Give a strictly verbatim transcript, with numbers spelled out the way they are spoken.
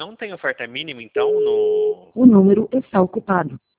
não tem oferta mínima, então, no... O número está ocupado.